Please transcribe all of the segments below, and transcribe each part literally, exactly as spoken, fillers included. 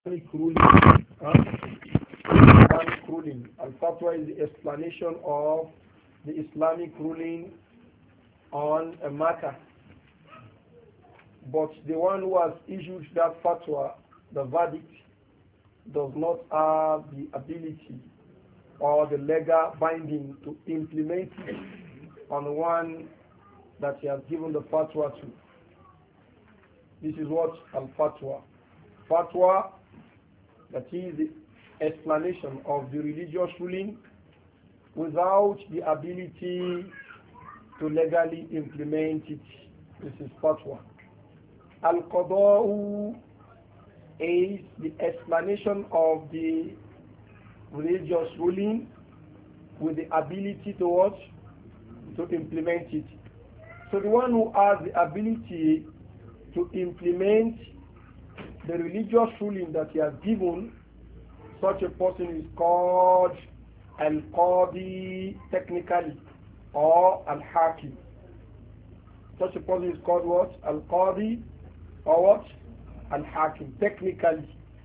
Islamic ruling. Huh? Islamic ruling. Al-Fatwa is the explanation of the Islamic ruling on a matter. But the one who has issued that fatwa, the verdict, does not have the ability or the legal binding to implement it on one that he has given the fatwa to. This is what al-fatwa. Fatwa, that is the explanation of the religious ruling without the ability to legally implement it. This is fatwa. Al-qada'u is the explanation of the religious ruling with the ability to what? To implement it. So the one who has the ability to implement the religious ruling that he has given, such a person is called al-qadi technically, or al-hakim. Such a person is called what? Al-qadi or what? Al-hakim technically.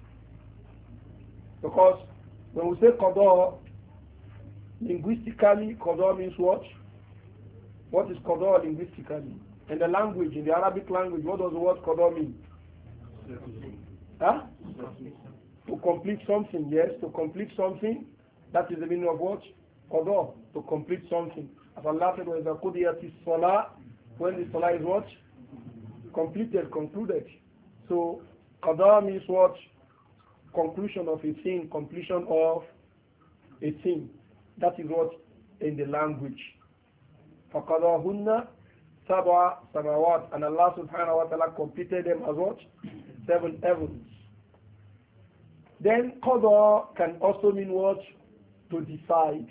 Because when we say qada, linguistically, qada means what? What is qada linguistically? In the language, in the Arabic language, what does the word qada mean? Huh? To complete something, yes, to complete something. That is the meaning of what? Qada, to complete something. As Allah said, وَإِذَا قُضِيَتِ الصَّلَاةِ, when the salah is what? Completed, concluded. So, qada means what? Conclusion of a thing, completion of a thing. That is what in the language. فَقَضَاهُنَّ سَبْعَ سَمَوَاتٍ, and Allah subhanahu wa ta'ala completed them as what? Seven heavens. Then qada can also mean what? To decide.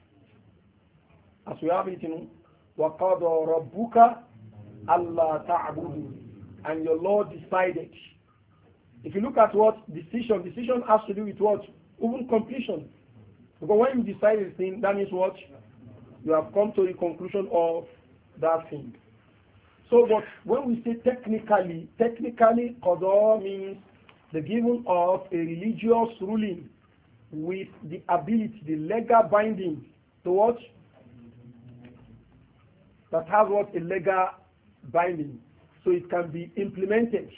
As we have it in وَقَضَى رَبُّكَ أَلَّا تَعْبُدُوا, and your Lord decided. If you look at what? Decision, decision has to do with what? Even completion. Because when you decide a thing, that means what? You have come to the conclusion of that thing. So, but when we say technically, technically, qada means the giving of a religious ruling with the ability, the legal binding to what? That has what? A legal binding. So it can be implemented.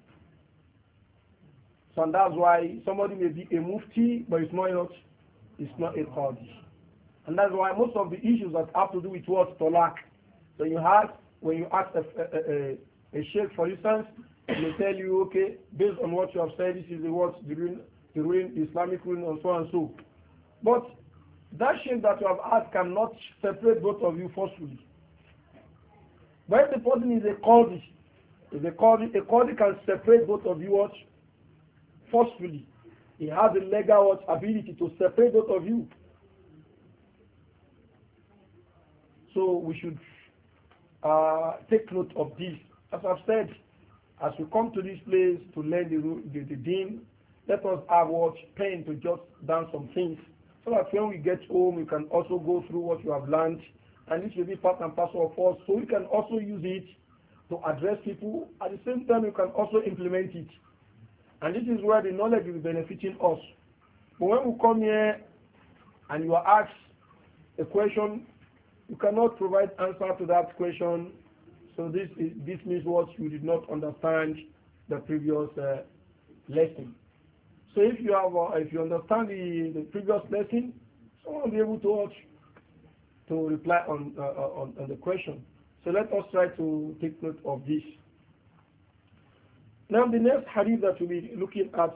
So and that's why somebody may be a mufti, but it's not, it's not a qadi. And that's why most of the issues that have to do with what? Talaq. So you have, when you ask a, a, a, a sheikh, for instance, they tell you, okay, based on what you have said, this is the what the ruling, the ruling, the Islamic ruling, and so and so. But that sheikh that you have asked cannot separate both of you forcefully. But if the person is a qadi, if the qadi, a qadi can separate both of you what? Forcefully. He has the legal what? Ability to separate both of you. So we should uh, take note of this. As I've said, as we come to this place to learn the, the, the deen, let us have what? Pen to jot down some things, so that when we get home, we can also go through what you have learned, and this will be part and parcel of us, so we can also use it to address people. At the same time, we can also implement it. And this is where the knowledge will be benefiting us. But when we come here and you are asked a question, you cannot provide answer to that question. So this is, this means what? You did not understand the previous uh, lesson. So if you have, uh, if you understand the, the previous lesson, someone will be able to watch, to reply on, uh, on on the question. So let us try to take note of this. Now the next hadith that we'll be looking at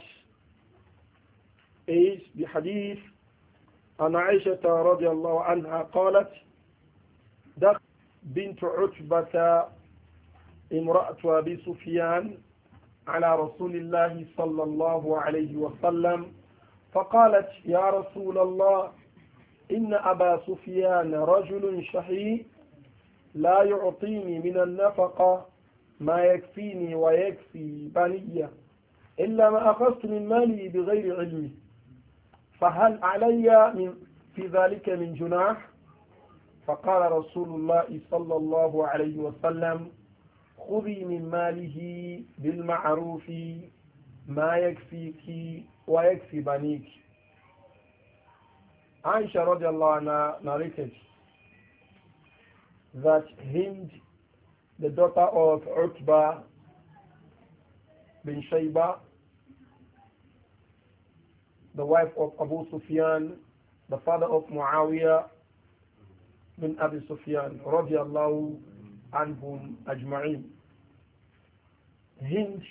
is the hadith عن عائشة رضي الله عنها قالت دخلت بنت عتبة امرأة أبي سفيان على رسول الله صلى الله عليه وسلم فقالت يا رسول الله إن أبا سفيان رجل شحيح لا يعطيني من النفقة ما يكفيني ويكفي بنية إلا ما أخذت من مالي بغير علمي فهل علي من في ذلك من جناح؟ فقال رسول الله صلى الله عليه وسلم خذي من ماله بالمعروف ما يكفيك ويكفي بنيك. Aisha radiallahu anha narrated that Hind, the daughter of Utbah bin Shayba, the wife of Abu Sufyan, the father of Muawiyah bin Abi Sufyan, radiallahu anhum ajma'in. Hind,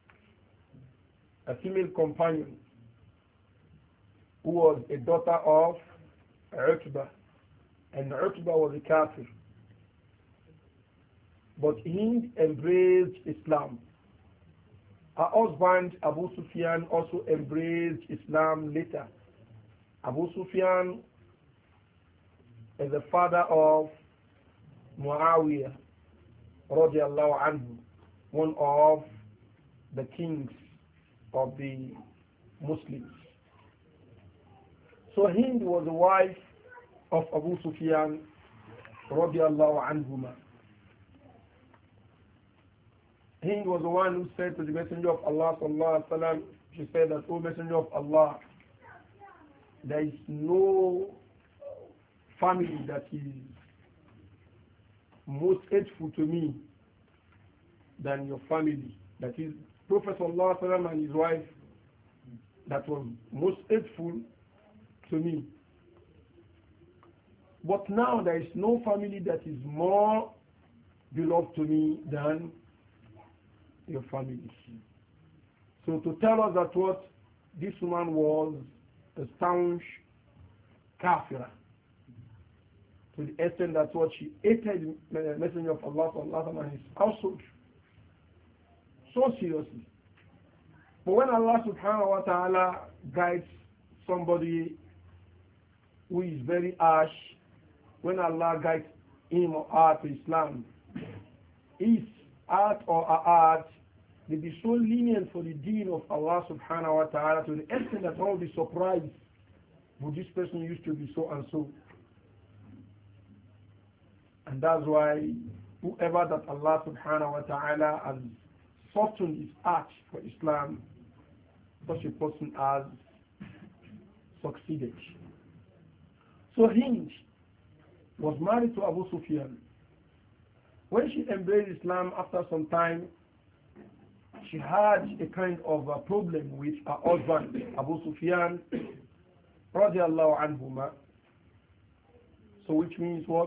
a female companion, who was a daughter of Utbah, and Utbah was a kafir. But Hind embraced Islam. Her husband Abu Sufyan also embraced Islam later. Abu Sufyan is the father of Muawiyah radiallahu anhu, one of the kings of the Muslims. So Hind was the wife of Abu Sufyan radiallahu anhuma. Hind was the one who said to the Messenger of Allah sallallahu alaihi wasallam, she said that, O Messenger of Allah, there is no family that is most hateful to me than your family. That is Prophet sallallahu alaihi wasallam and his wife, that was most hateful to me. But now there is no family that is more beloved to me than your family. So to tell us that what this woman was a staunch kafira, to the extent that what she hated the Messenger of Allah and his household so seriously. But when Allah subhanahu wa ta'ala guides somebody who is very harsh, when Allah guides him or her to Islam, his heart or her heart may be so lenient for the deen of Allah subhanahu wa ta'ala to the extent that one will be surprised, but this person used to be so and so. And that's why whoever that Allah subhanahu wa ta'ala has softened his heart for Islam, such a person has succeeded. So Hind was married to Abu Sufyan. When she embraced Islam after some time, she had a kind of a problem with her husband, Abu Sufyan, radiallahu anhuma. So which means what?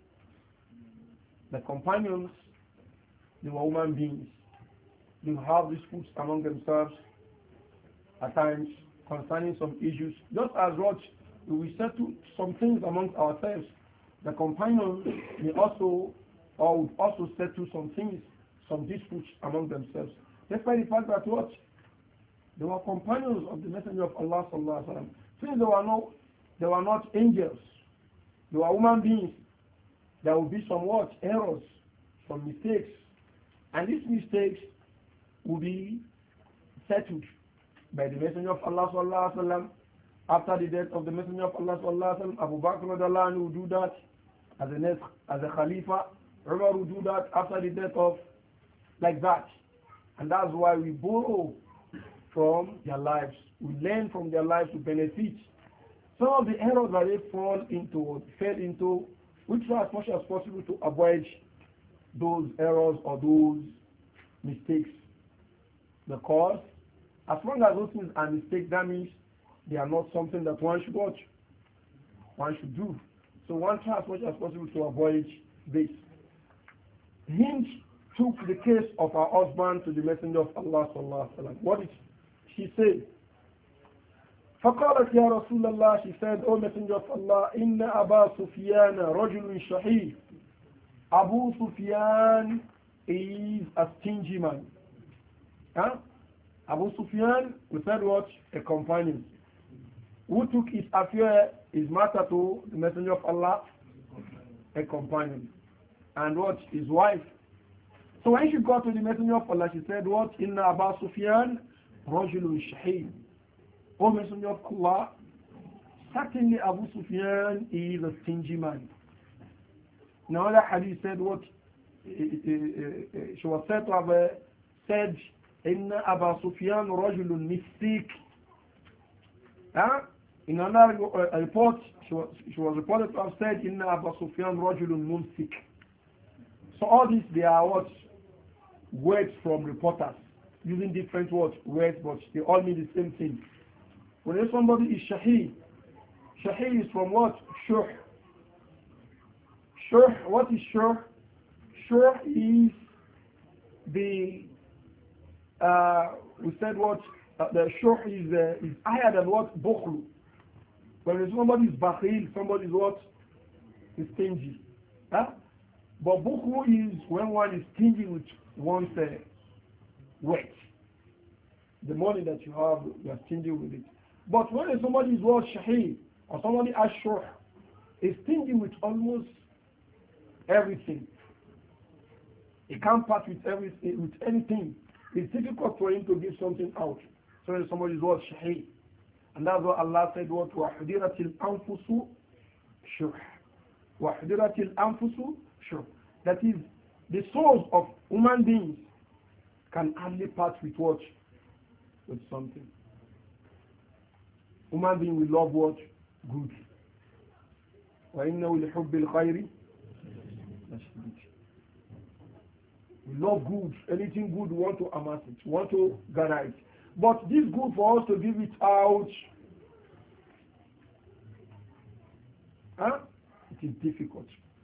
The companions, they were human beings. They have disputes among themselves at times concerning some issues. Just as what we settle some things amongst ourselves, the companions may also or would also settle some things, some disputes among themselves. Despite the fact that what? They were companions of the Messenger of Allah sallallahu alaihi wasallam. Since they were not, they were not angels, they were human beings. There will be some what? Errors, some mistakes. And these mistakes will be settled by the Messenger of Allah sallallahu alaihi wasallam. After the death of the Messenger of Allah sallallahu alaihi wasallam, Abu Bakr radiallahu anhu will do that as a next, as a Khalifa. Umar will do that after the death of, like that. And that's why we borrow from their lives. We learn from their lives to benefit. Some of the errors that they fall into, fell into, we try as much as possible to avoid those errors or those mistakes. Because as long as those things are mistakes, that means they are not something that one should watch, one should do. So one tries as much as possible to avoid this. Hind took the case of her husband to the Messenger of Allah sallallahu alaihi wasallam. What did she say? فقالت يا رسول الله, she said, O Messenger of Allah, إن أبا سفيان رجل شحيح. Abu Sufyan is a stingy man. Huh? Abu Sufyan, we said what? A companion. Who took his affair, his matter to the Messenger of Allah? A companion. And what? His wife. So when she got to the Messenger of Allah, she said what? Inna Abu Sufyan rajulun shahid. O Messenger of Allah, certainly Abu Sufyan is a stingy man. Now that hadith said what? She was said to have said Inna Aba Sufyan rajulun mystic. Huh? In another uh, report, she was, she was reported to have said, Inna Aba Sufyan rajulun mumsik. So all these, they are what? Words from reporters, using different words, words, but they all mean the same thing. When somebody is shahi, shahi is from what? Shuh. Shuh, what is shuh? Shuh is the, uh, we said what? Uh, the shuh is, uh, is higher than what? Bukhlu. When somebody is bakhil, somebody is what? Is stingy. Huh? But bukhlu is when one is stingy with one's uh, wealth. The money that you have, you are stingy with it. But when somebody is what? Shahi, or somebody ashur, is stingy with almost everything. He can't part with everything, with anything. It's difficult for him to give something out. So when somebody is what? Shahi. And that's what Allah said, what? وَحْدِرَتِ الْأَنفُسُ شُحْ وَحْدِرَتِ الْأَنفُسُ شُحْ. That is, the souls of human beings can only part with what? With something. Human being will love what? Good. وَإِنَّهُ لِحُبِّ الْخَيْرِ. We love good. Anything good, we want to amass it. We want to gather it. But this good for us to give it out, huh? It is difficult.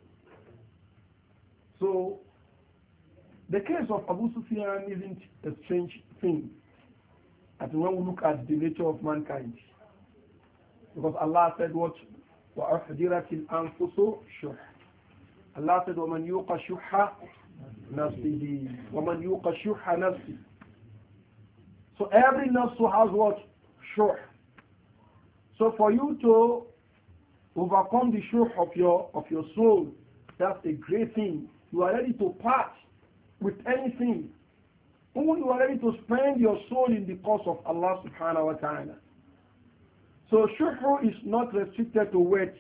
So, the case of Abu Sufyan isn't a strange thing. As when we look at the nature of mankind. Because Allah said what? وَأُحْضِرَتِ الْأَنفُسُ شُحْ. Allah said, وَمَنْ يُوقَ شُحَّ نَفْسِهِ وَمَنْ يُوقَ شُحَّ نَفْسِهِ. So every nafsu has what? Shuh. So for you to overcome the shuh of your of your soul, that's a great thing. You are ready to part with anything. Even you are ready to spend your soul in the cause of Allah subhanahu wa ta'ala. So shuh is not restricted to weight.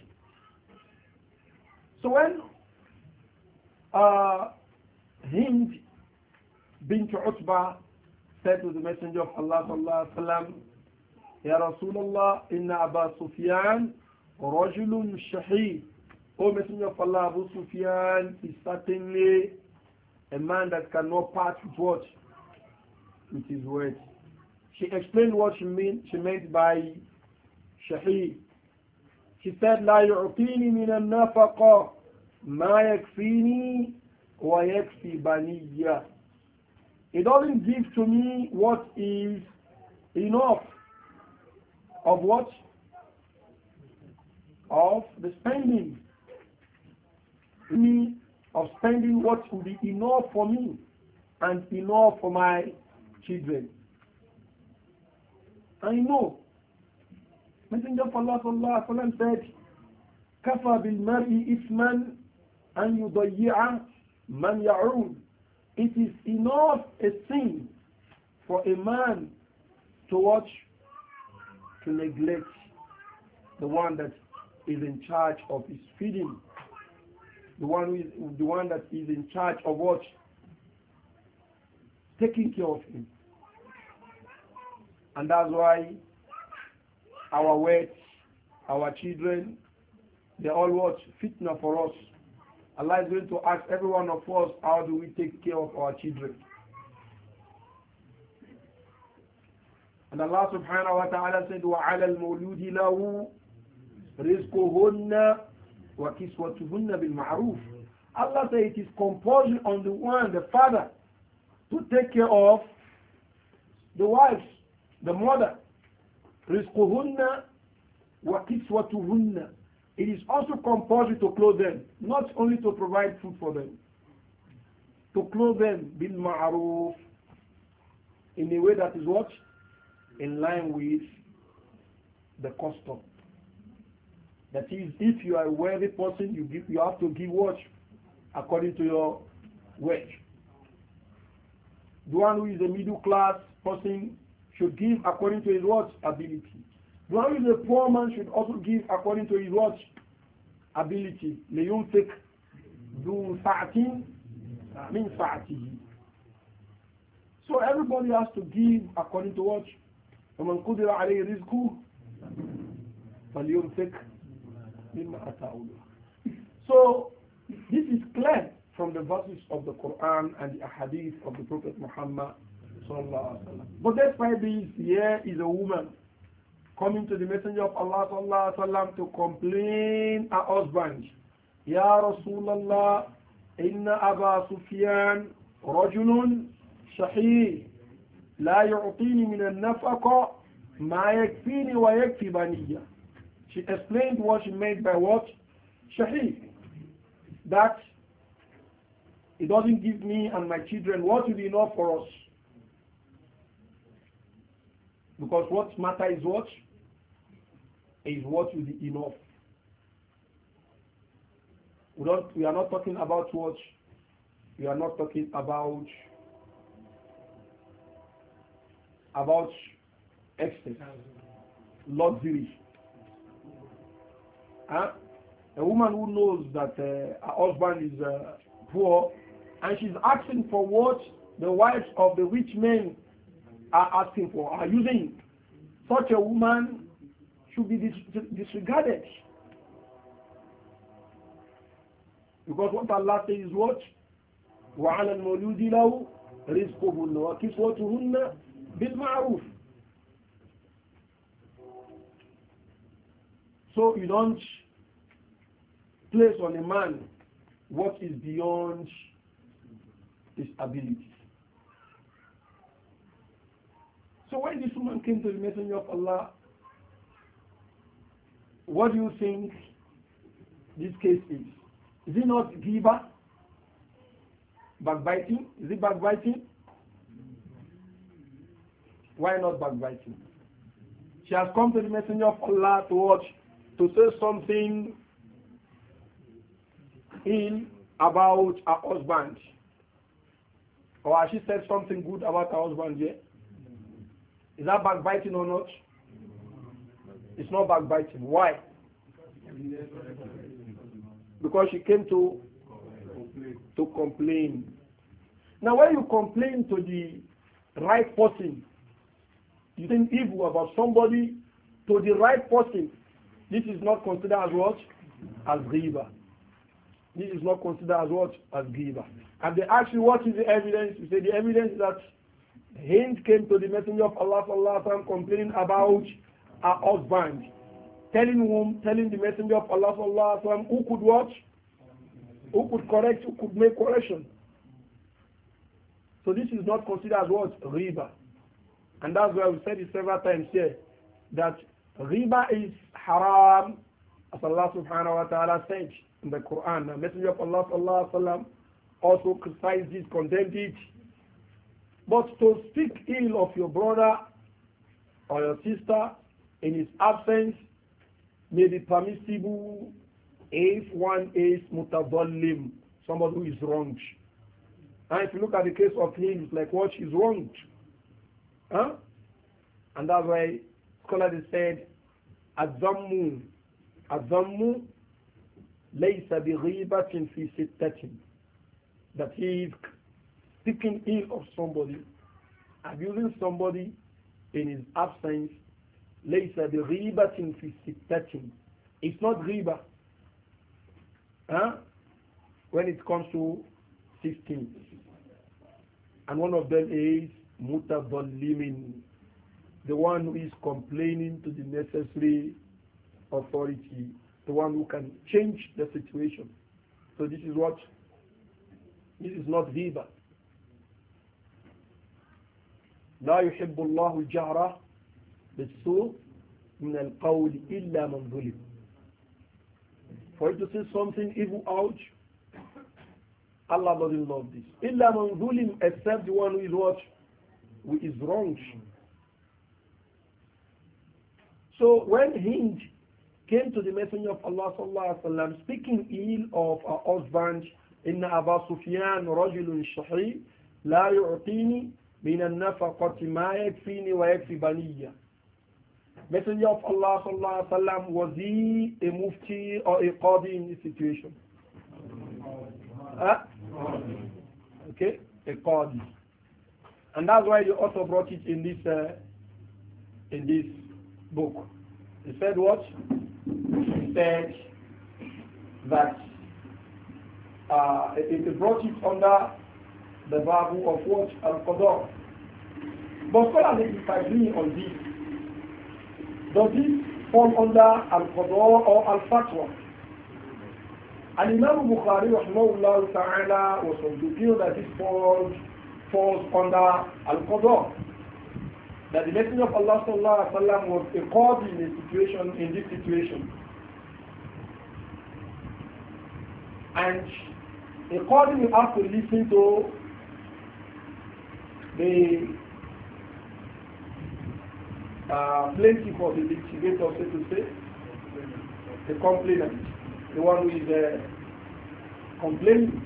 So when uh, Hind bint Utbah said to the Messenger of Allah sallallahu alaihi wasallam, Ya Rasulullah, inna Aba Sufyan rajulun shahi. O Messenger of Allah, Abu Sufyan is certainly a man that cannot part with what? With his words. She explained what she meant, she meant by shahi. She said, La yu'tini min al-nafaqa ma yakfini wa yakfi baniya. It doesn't give to me what is enough of what? Of the spending. Me of spending what will be enough for me and enough for my children. I know. Messenger of Allah sallallahu alaihi wasallam said, "Kafa bil mar'i isman an yudayyi'a man ya'ud." It is enough a sin for a man to watch, to neglect the one that is in charge of his feeding, the one who is the one that is in charge of what, taking care of him. And that's why our weight, our children, they all watch fitna for us. Allah is going to ask every one of us, how do we take care of our children? And Allah subhanahu wa ta'ala said, وَعَلَى الْمَوْلُودِ لَهُ رِزْقُهُنَّ وَكِسْوَتُهُنَّ بِالْمَعْرُوفِ. Allah said it is compulsory on the one, the father, to take care of the wives, the mother. رِزْقُهُنَّ وَكِسْوَتُهُنَّ. It is also compulsory to clothe them, not only to provide food for them. To clothe them bil ma'ruf, in a way that is what? In line with the custom. That is, if you are a wealthy person, you give, you have to give what? According to your wage. The one who is a middle class person should give according to his what? Ability. The one who is a poor man should also give according to his what? Ability. لِيُنْفِقْ ذُو سَعْةٍ مِنْ سَعْتِهِ. So everybody has to give according to what? وَمَنْ قُدِرَ عَلَيْهِ رِزْقُهُ فَلْيُنْفِقْ مِمَّا آتَاهُ اللَّهُ. So this is clear from the verses of the Quran and the hadith of the Prophet Muhammad sallallahu alaihi wasallam. But despite this, here is a woman coming to the Messenger of Allah sallallahu alaihi wasallam to complain her husband. Ya Rasulallah, inna Aba Sufyan rajulun shahih la yu'tini min al-nafaqa ma yakfini wa yakfi baniya. She explained what she meant by what? Shahih. That it doesn't give me and my children what will be enough for us. Because what matter is what? Is what will be enough. We don't we are not talking about what? We are not talking about about excess, luxury. Huh? A woman who knows that uh, her husband is uh, poor and she's asking for what the wives of the rich men are asking for, are using. Such a woman should be dis disregarded. Because what Allah says is what? وَعَلَى الْمَوْلُودِ لَهُ رِزْقُهُنَّ وَكِسْوَتُهُنَّ بِالْمَعْرُوفِ. So you don't place on a man what is beyond his abilities. So when this woman came to the Messenger of Allah, what do you think this case is? Is it not giver? Backbiting? Is it backbiting? Why not backbiting? She has come to the Messenger of Allah to watch, to say something ill about her husband. Or has she said something good about her husband yet? Is that backbiting or not? It's not backbiting. Why? Because she came to to complain. Now when you complain to the right person, you think evil about somebody to the right person, this is not considered as what? As ghiba. This is not considered as what? As ghiba. And they ask you what is the evidence? You say the evidence is that Hind came to the Messenger of Allah sallallahu alaihi wasallam complaining about her husband, telling whom, telling the Messenger of Allah sallallahu alaihi wasallam who could watch, who could correct, who could make correction. So this is not considered as what? Riba. And that's why we said it several times here, that riba is haram, as Allah subhanahu wa ta'ala said in the Quran. The Messenger of Allah sallallahu alaihi wasallam also criticized it, condemned it. But to speak ill of your brother or your sister in his absence may be permissible if one is mutadallim, somebody who is wronged. And if you look at the case of him, it's like what is wronged. Huh? And that's why scholars said, Azammu, Azammu, laysa bighibatin fi sittatin. That he is speaking ill of somebody, abusing somebody in his absence, laysa bighibatin fi sittatin. It's not ghiba. Huh? When it comes to sixteen. And one of them is mutadallimin, the one who is complaining to the necessary authority, the one who can change the situation. So this is what? This is not ghiba. لا يحب الله الجهر بالسوء من القول إلا من ظلم. For you to say something evil out, Allah doesn't love this. إلا من ظلم, except the one who is what? Who is wrong. So when Hind came to the Messenger of Allah sallallahu alaihi wasallam speaking ill of her husband, إن أبا سفيان رجل شحيح لا يعطيني من النفقة ما يكفيني ويكفي بنية. Messenger of Allah sallallahu alaihi wasallam, was he a mufti or a qadi in this situation? Huh? Okay, a qadi. And that's why the author brought it in this uh, in this book. He said what? He said that uh, he brought it under the Babu of what? Al-Qadar. But scholars disagree on this. Does this fall under Al-Qadar or Al-Fatwa? And Imam Bukhari rahmahullah ta'ala was of the view that this falls, falls under Al-Qadar. That the Messenger of Allah sallallahu alaihi wasallam was a qadi in a situation, in this situation. And a qadi will have to listen to the uh, plaintiff or the litigator, so to say, the complainant, the one who is uh, complaining.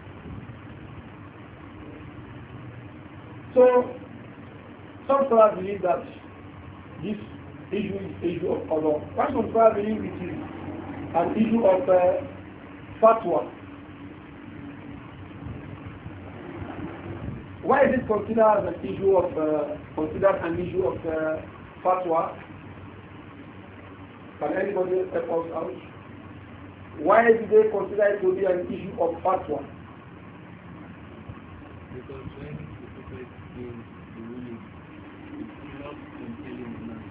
So, some scholars believe that this issue is issue of qadar. Why some scholars believe it is an issue of uh, fatwa? Why is it considered an issue of uh, considered an issue of uh, fatwa? Can anybody help us out? Why do they consider it to be an issue of fatwa? Because when the prophet gives the ruling, it's not compelling enough.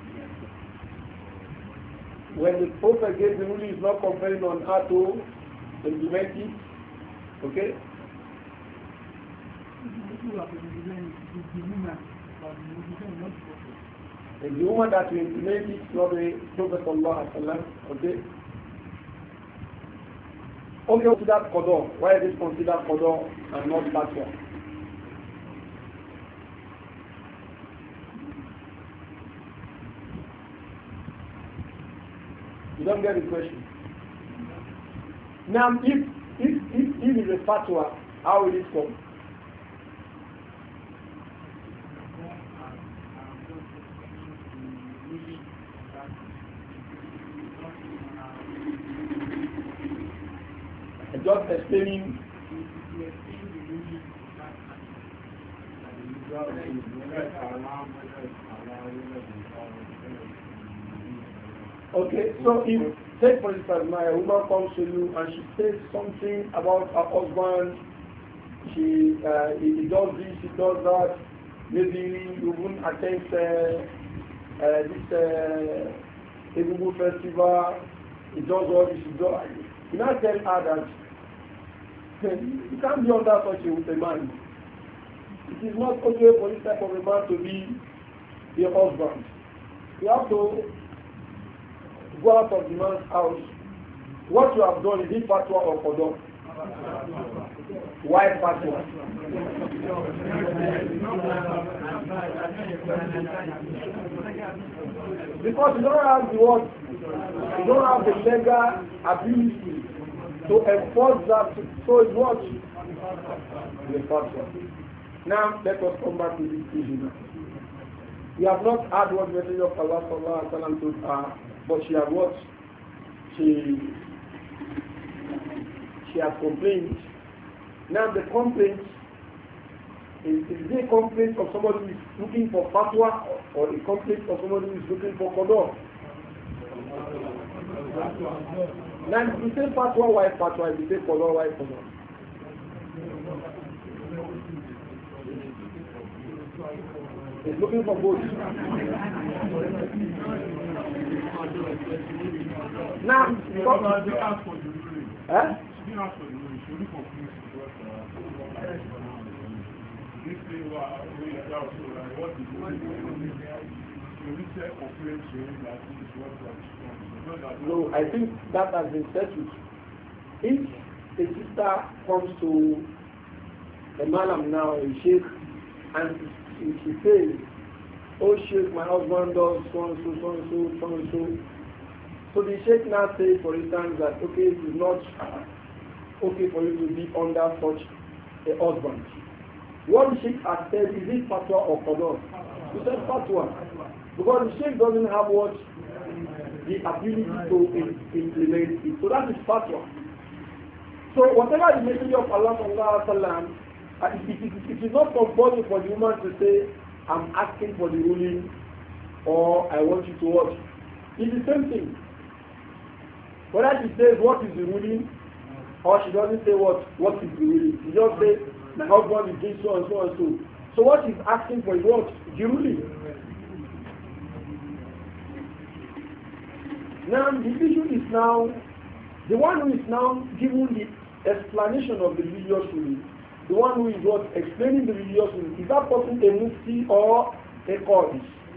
When the prophet gave the ruling, it's not compelling on her to implement it. Okay? And the woman that will implement it, not the Prophet sallallahu alaihi wasallam. Okay? Only considered qadar. Why is it considered qadar and not fatwa? You don't get the question. Now, if if if if it is a fatwa, how will it come? Just explaining. Okay, so if, say for instance, my woman comes to you and she says something about her husband, she uh, he, he does this, he does that, maybe you wouldn't attend uh, uh, this uh, Egungun festival, he does all this, he does. You now tell her that you can't be under such a with a man. It is not okay for this type of a man to be your husband. You have to go out of the man's house. What you have done, is it fatwa or qadar? Why fatwa? Because you don't have the word, you don't have the legal ability to enforce that. So it's what? The fatwa. Now let us come back to this issue now. We have not heard what the Messenger of Allah sallallahu alaihi wasallam told her, but she has what? She she has complained. Now the complaint is, is it a complaint of somebody who is looking for fatwa or a complaint of somebody who is looking for qadar? Now if you say fatwa, why fatwa? If you say qadar, why qadar? It's looking for both. Now, huh? No, I think that has been settled. If a sister comes to a malam now, a sheikh, and she says, oh sheikh, my husband does so and so, so and so, so and so. So the sheikh now says, for instance, that okay, it is not okay for you to be under such a husband. What the sheikh has said, is it fatwa or qadar? He said fatwa. Because the sheikh doesn't have what? The ability to implement it. So that is fatwa. So whatever the Messenger of Allah sallallahu alaihi wasallam And it, it, it, it is not compulsory for the woman to say, I'm asking for the ruling or I want you to watch. It's the same thing. Whether she says what is the ruling or she doesn't say what what is the ruling. She just says my husband is doing so and so and so. So what she's asking for is what? The ruling. Now the issue is now the one who is now giving the explanation of the religious ruling, the one who is what explaining the religious ruling, is that person a mufti or a qadi?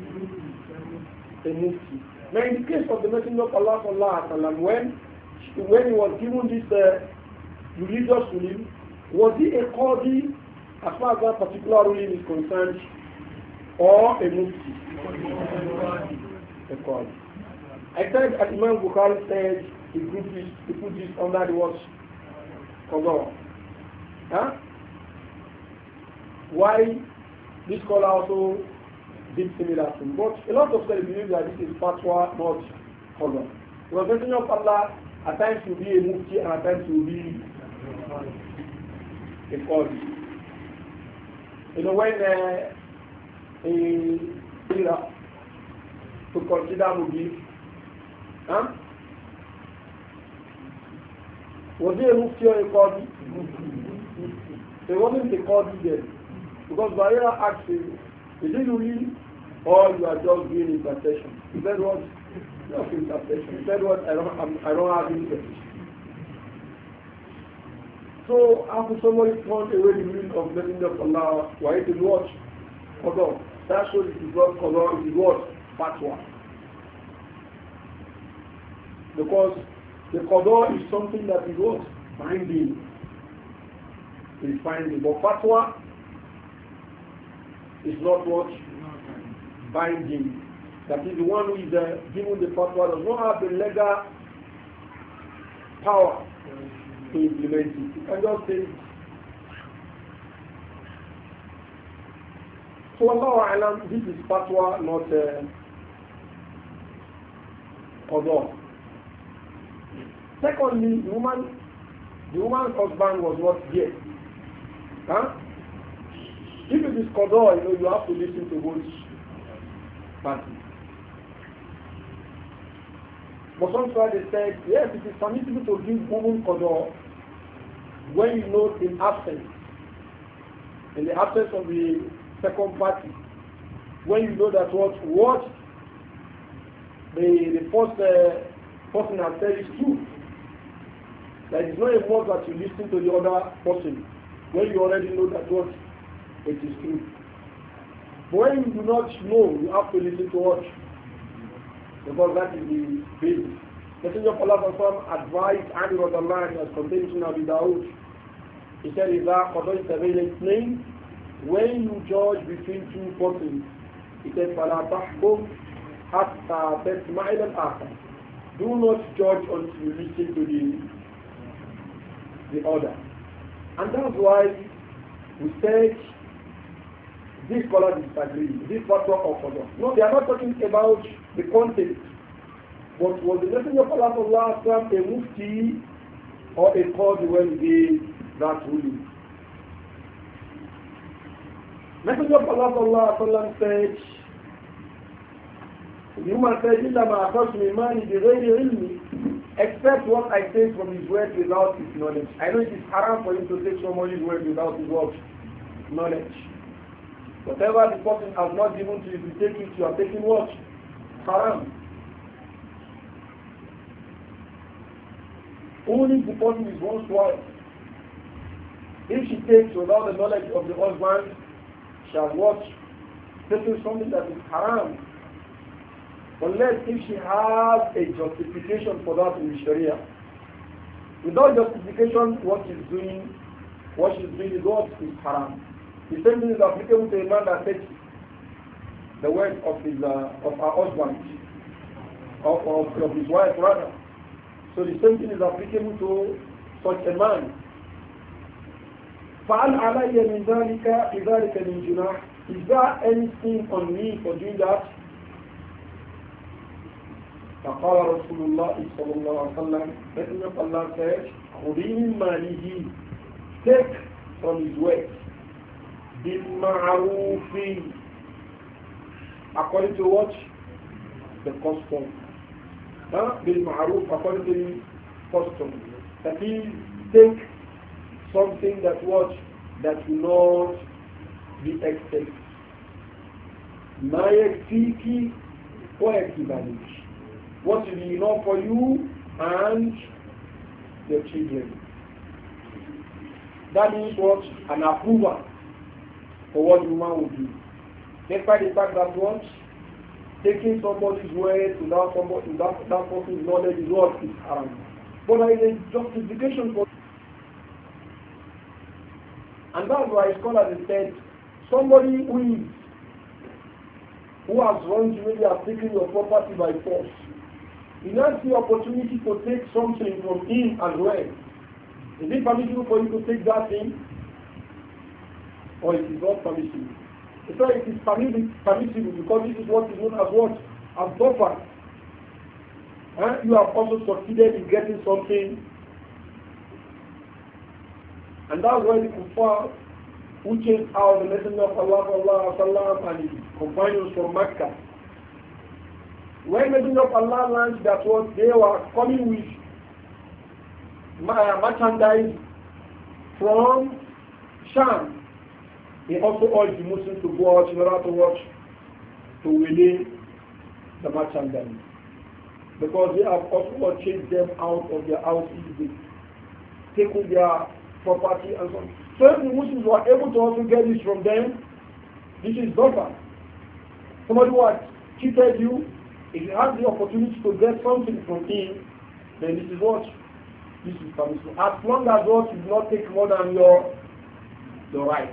A mufti. Now in the case of the Messenger of Allah sallallahu alaihi wasallam, when when he was given this uh, religious ruling, was he a qadi as far as that particular ruling is concerned, or a mufti? A qadi. I said as Imam Bukhari said he put this he put this under the watch qada. Huh? Why this scholar also did similar thing? But a lot of scholars believe that this is fatwa, not qada. The Messenger of Allah at times will be a mufti and at times will be a qadi. You know, when uh, a leader to consider Mugi, huh? Was he a mufti or a qadi? There wasn't a qadi then. Because Barira asked him, is it really or you are just doing interpretation? He said what? Just interpretation. He said what? I don't, I'm, I don't have interpretation. So after somebody turned away the meaning of Messenger of Allah, why it is what? Qadar. That shows it is not Qadar, it is what? Fatwa. Because the Qadar is something that is what? Binding. It is binding. But Fatwa is not what? Binding. That is the one who is uh, given the Fatwa does not have the legal power to implement it. You can just say, so Allah Alam, this is Fatwa, not uh, Qadar. Secondly, the woman, the woman's husband was what? Yes. Huh? If it is Qadar, you know, you have to listen to both parties. But sometimes they said, yes, it is permissible to give woman Qadar when you know in absence, in the absence of the second party, when you know that what, what the, the first uh, person has said is true. That is not a must that you listen to the other person when you already know that what it is true. But when you do not know, you have to listen to what? Because that is the basis. Messenger of Allah advised Ali Radallahu anhu as contained in Abu Dawood. He said, إِذَا قَضَيْتَ بَيْنَ اثْنَيْنِ when you judge between two persons, he said, فَلَا تَحْكُمْ حَتَّى تَسْمَعِ الْآخَرِ. Do not judge until you listen to the the other. And that's why we said this scholar disagree, this fatwa of Allah. No, they are not talking about the content. But was the Messenger of Allah a mufti or a qadi when he gave that ruling? Messenger of Allah said, the human said, إِلَّا مَا أَخَذْتُ مِنْ مَالِي بِغَيْرِ عِلْمِ, except what I take from his word without his knowledge. I know it is haram for him to take somebody's word without his word, knowledge. Whatever the person has not given to you, if you take it, you are taking what? Haram. Only the person is one's wife. If she takes without the knowledge of the husband, she has what? Taking something that is haram. Unless if she has a justification for that in the Sharia. Without justification, what she's doing, what she's doing is what is haram. The same thing is applicable to a man that takes the word of his uh, of her husband, of, of, of his wife rather. So the same thing is applicable to such a man. فَعَلْ عَلَيَّ مِنْ ذَلِكَ إِذَلِكَ مِنْ جُنَاحٍ. Is there anything on me for doing that? فقال رسول الله صلى الله عليه وسلم, Messenger of Allah said, خُذِي مِنْ مَالِهِ, take from his wealth. بِالْمَعْرُوفِ, according to what? The custom. Huh? بِالْمَعْرُوفِ, according to the custom. That is, take something that what? That will not be excess. مَا يَكْفِيكِ وَيَكْفِي بَنِيكِ, what will be enough for you and your children. That means what? An approval for what the woman will do. Despite the fact that what? Taking somebody's word without somebody, without that person's knowledge is what is haram. But there is a justification for it. And that's why scholars have said somebody who is who has wronged you, maybe has taken your property by force. You now see opportunity to take something from him as well. Is it permissible for you to take that thing? Or it is not permissible? So it is permissible because this is what is known as what? As buffer. And you have also succeeded in getting something. And that's why the kuffar who chased out the Messenger of Allah, Allah, Allah and his companions from Mecca. When the Messenger of Allah learned that what they were coming with merchandise from Sham, he also urged the Muslims to go out in order to watch, to relay the merchandise. Because they have also chased them out of their houses, taken their property and so on. So if the Muslims were able to also get this from them, this is better. Somebody who has cheated you, if you have the opportunity to get something from him, then this is what? This is permissible. As long as what you do not take more than your, your right.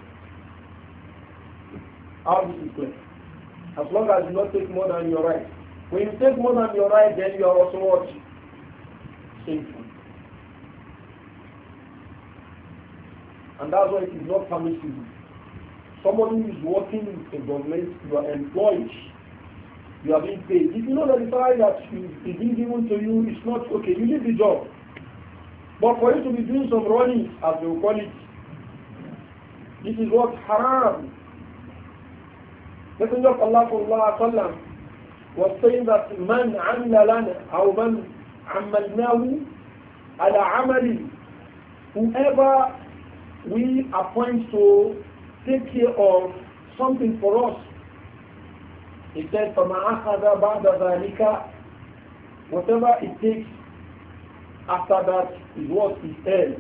How this is clear. As long as you do not take more than your right. When you take more than your right, then you are also what? Sinful. And that's why it is not permissible. Somebody who is working in a government, you are employed, you are being paid. If you know that the salary that is being given to you is not okay, you leave the job. But for you to be doing some running, as they will call it, this is what haram. Messenger of Allah sallallahu alaihi wasallam was saying that man amila lana, or man amalnahu ala amali, whoever we appoint to take care of something for us. He said, فَمَا أَخَذَ بَعْدَ ذَلِكَ, whatever it takes after that is what is held.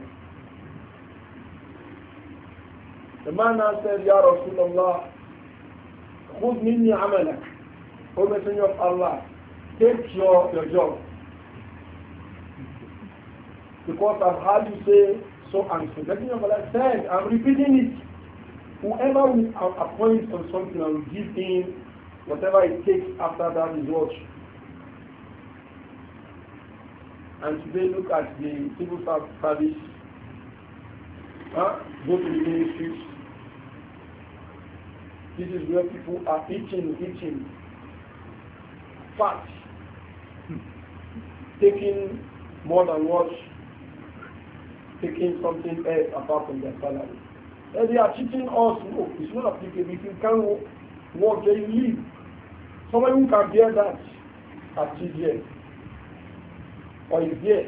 The man answered, Ya Rasulullah, خُذْ مِنِّي عَمَلَكَ, O Messenger of Allah, take your, your job. Because I've heard you say so and so. Messenger of Allah said, I'm repeating it. Whoever will appoint on something and will give him whatever it takes after that is what. And today look at the civil service. Huh? Go to the ministries. This is where people are eating, eating fat, taking more than what, taking something else apart from their salary. And they are cheating us. No, it's not applicable. If you can't work, then you leave. Someone who can bear that at T D S or is there.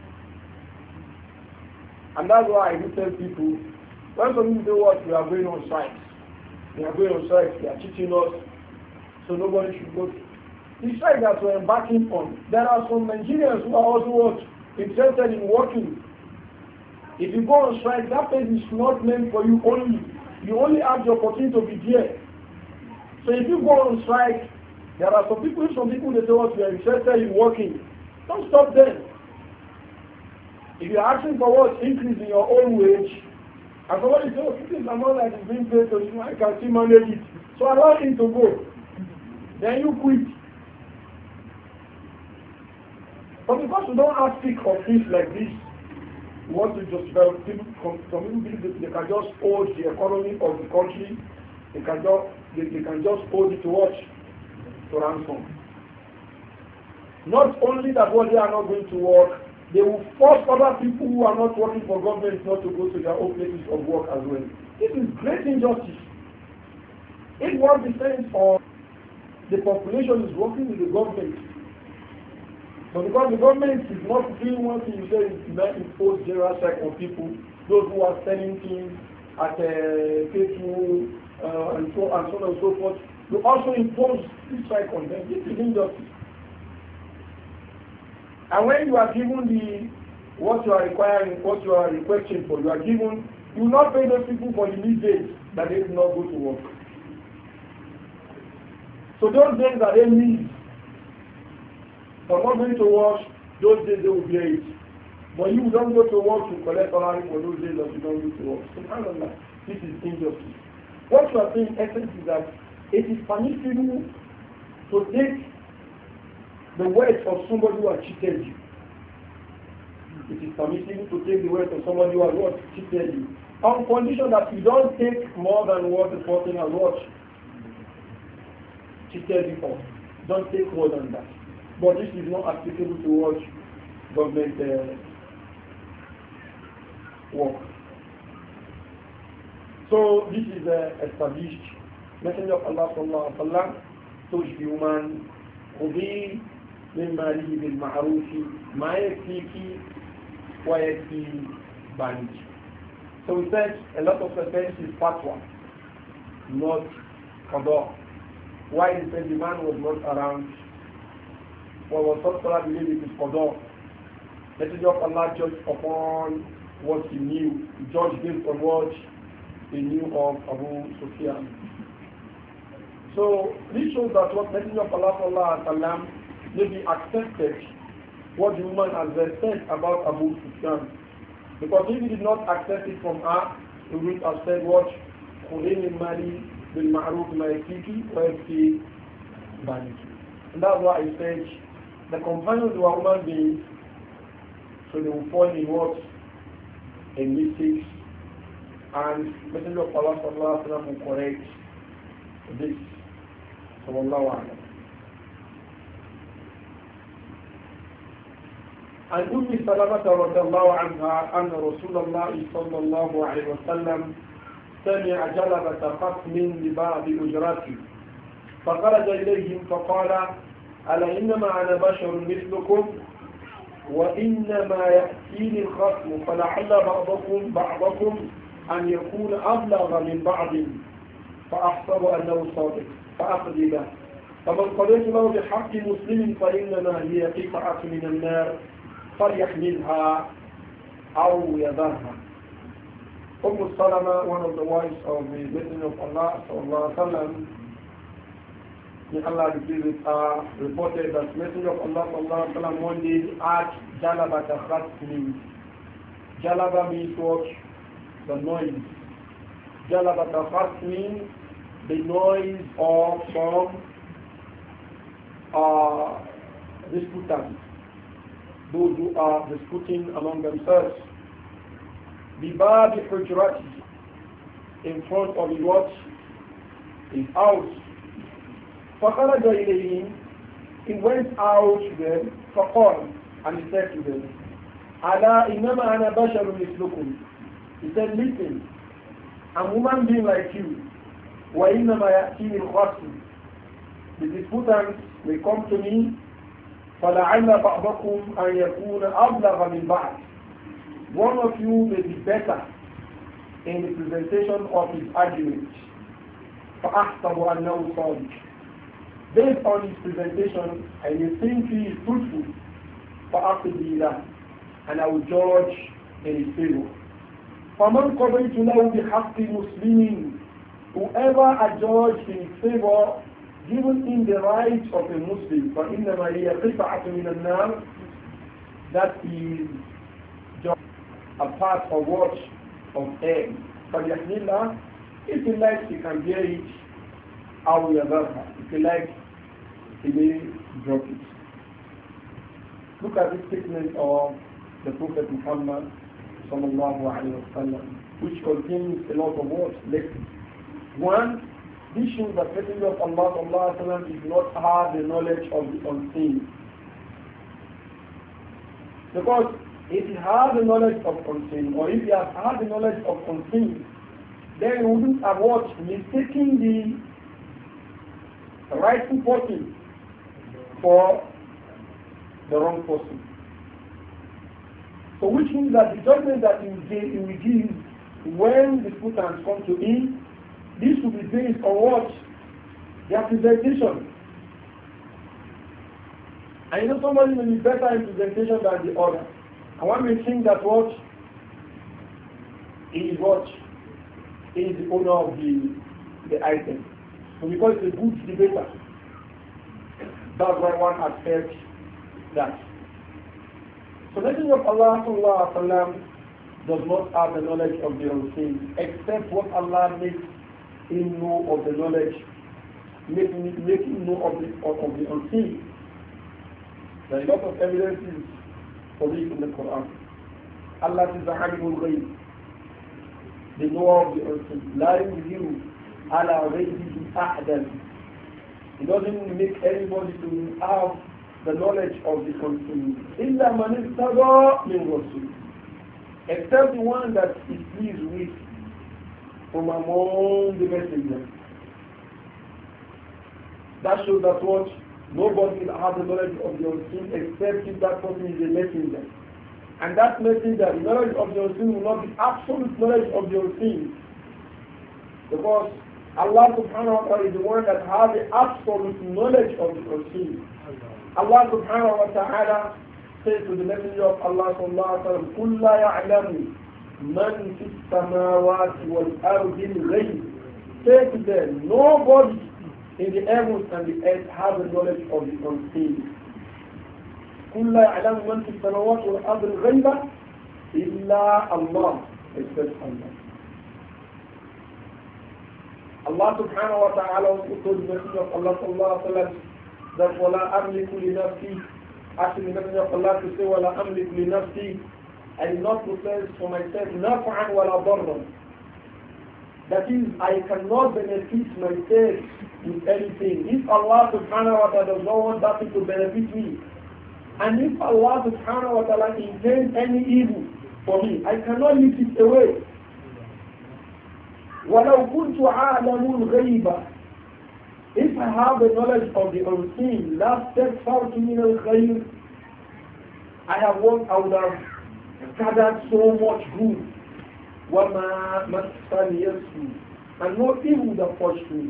And that's why I do tell people, when some people do what, we are going on strike. They are going on strike, they are cheating us, so nobody should go. The strike that we're embarking on, there are some Nigerians who are also what, interested in working. If you go on strike, that place is not meant for you only. You only have the opportunity to be there. So if you go on strike, there are some people, some people they say what, we are interested in working. Don't stop them. If you are asking for what, increase in your own wage, and somebody says, oh, this is amount that is being paid to you, I can still manage it. So allow him to go. Then you quit. But because we don't have thick of things like this, we want to just well, people, some people believe that they can just hold the economy of the country, they can just, they, they can just hold it to watch, to ransom. Not only that what they are not going to work, they will force other people who are not working for government not to go to their own places of work as well. This is great injustice. If one percent of the population is working with the government, but because the government is not doing one thing, you say it's not impose general strike on people, those who are selling things at a faithful uh, and so and so on and so forth, you also impose this strike on them. This is injustice. And when you are given the what you are requiring, what you are requesting for, you are given, you will not pay those people for the leave days that they do not go to work. So those days that they need for not going to work, those days they will be it. But you don't go to work to collect salary for those days that you don't go to work. Subhanallah, this is injustice. What you are saying, essence, is that it is permissible to take the word of somebody who has cheated you. It is permissible to take the word of somebody who has what? Cheated you. On condition that you don't take more than what the person has what? Cheated you for. Don't take more than that. But this is not applicable to what government uh, work. So this is uh, established. Messenger of Allah sallallahu alaihi wasallam told the woman, "Khudi min malihi bil ma'ruf ma yakfiki wa yakfi baniki." So we said a lot of offense is fatwa, not qada. Why he said the man was not around? Well, was not scholar believe it is qada. Messenger of Allah judged upon what he knew. He judged based on what he knew of Abu Sufyan. So this shows that what Messenger of Allah sallallahu alaihi wasallam may be accepted what the woman has said about Abu Sufyan. Because if he did not accept it from her, he would have said what? خُذِينِ الْمَالِ بِالْمَعْرُوفِ مَا يَكْفِيكِ وَيَكْفِي بَنِكِ. And that's why I said the companions were human beings, so they will fall in what? In mistakes. And Messenger of Allah sallallahu alaihi wasallam will correct this. So Allah A'lam. عن أم سلمة رضي الله عنها أن رسول الله صلى الله عليه وسلم سمع جلبة خصم لبعض أجراته فخرج إليهم فقال ألا إنما أنا بشر مثلكم وإنما يأتيني الخصم فلعل بعضكم بعضكم أن يكون أبلغ من بعض فأحسب أنه صادق فأقضي له فمن قضيت له بحق مسلم فإنما هي قطعة من النار فليحملها أو يذرها. Umm Salama, one of the wives of the Messenger of Allah sallallahu alaihi wasallam, may Allah be pleased with her, reported that Messenger of Allah sallallahu alaihi wasallam one day asked Jalaba Takhasmi. Jalaba means what? The noise. Jalaba Takhasmi, the noise of some uh, disputants, those who are disputing among themselves. Bibabi Hujrati, in front of his watch, his house. فَخَرَجَ إِلَيْهِمْ, he went out to them, فَقَالَ, and he said to them, أَلَا إِنَّمَا أَنَا بَشَرٌ مِثْلُكُمْ. He said, listen, I'm a human being like you. وَإِنَّمَا يَأْتِينِ الْخَصْمُ. The disputants may come to me, فَلَعَلَّ بَعْضَكُمْ أَنْ يَكُونَ أَبْلَغَ مِنْ بَعْضٍ. One of you may be better in the presentation of his argument. فَأَحْسَبُ أَنَّهُ صَادِقٌ. Based on his presentation, I may think he is truthful. فَأَقْضِي لَهُ. And I will judge in his favor. فَمَنْ قَضَيْتُ لَهُ بِحَقِّ مُسْلِمٍ. Whoever I judge in his favor, given him the rights of a Muslim, فَإِنَّمَا هِيَ قِطْعَةٌ مِنَ النَّارِ. That is just a part of what? Of air. فَلْيَحْمِلْهَا. If he likes, he can bear it. أَوْ يَذَرْهَا. If he likes, he may drop it. Look at this statement of the Prophet Muhammad sallallahu alayhi wa sallam, which contains a lot of words, lessons. One, this shows that Messenger of Allah sallallahu alayhi wa sallam is not have the knowledge of the unseen. Because if he has the knowledge of unseen, or if he has had the knowledge of unseen, then he wouldn't have what? Mistaking the rightful person for the wrong person. So which means that the judgment that he will give, he will give when the disputants come to him, this will be based on what? Their presentation. And you know somebody may be better in presentation than the other. And one may think that what? He is what? He is the owner of the, the item. So because it's a good debater, that's why one accepts that. So the Messenger of Allah sallallahu alaihi wasallam does not have the knowledge of the unseen, except what Allah makes him know of the knowledge, making make him know of the of, of the unseen. There are a lot of evidences for this in the Quran. Allah is the Alimul Ghayb, the knower of the unseen. La yuzhiru ala ghaybihi ahadan. He doesn't make anybody to have the knowledge of the unseen. Illa man irtada min rasul. Except the one that is pleased with from among the messengers. That shows that what? Nobody will have the knowledge of the unseen except if that person is a messenger. And that messenger, the knowledge of the unseen will not be absolute knowledge of the unseen. Because Allah subhanahu wa ta'ala is the one that has the absolute knowledge of the unseen. Allah subhanahu wa ta'ala says to the messenger of Allah sallallahu alaihi wasallam, "Qul la ya'lamu man fis samawati wal ardi al-ghayb." Say to them, nobody in the heavens and the earth has the knowledge of the unseen. قُلْ لَا يَعْلَمُ مَنْ فِي السَّمَاوَاتِ وَالْأَرْضِ الْغَيْبَ إِلَّا اللَّهُ except Allah. Allah subhanahu wa ta'ala also told the Messenger of Allah sallallahu alaihi wasallam that وَلَا أَمْلِكُ لِنَفْسِي, asking the Messenger of Allah to say وَلَا أَمْلِكُ لِنَفْسِي, I do not possess for myself نَفْعًا وَلَا ضَرًّا. That is, I cannot benefit myself with anything. If Allah subhanahu wa ta'ala does not want that to benefit me, and if Allah subhanahu wa ta'ala intends any evil for me, I cannot lift it away. وَلَوْ كُنْتُ عَالَمُ الْغَيْبَ, if I have the knowledge of the unseen, لَاسْتَكْفَرْتُ مِنَ الْخَيْرِ, I have worked, I would have gathered so much good. وَمَا مَسَّنِيَ السُّوءُ, and no evil would have touched me.